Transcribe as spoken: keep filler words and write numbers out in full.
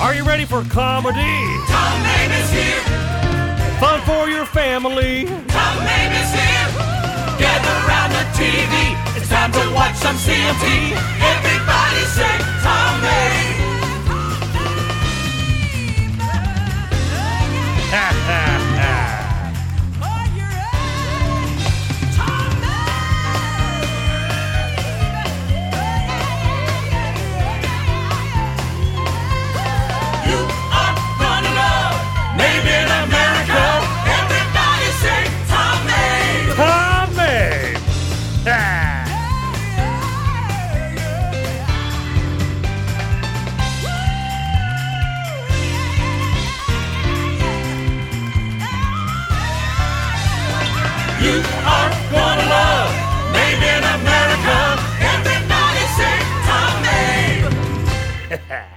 Are you ready for comedy? Tom Maine is here. Fun for your family. Tom Maine is here. Gather around the T V. It's time to watch some C M T. Everybody say Tom Maine. Ha ha ha. You are gonna love, made in America. Everybody say Tom Maine.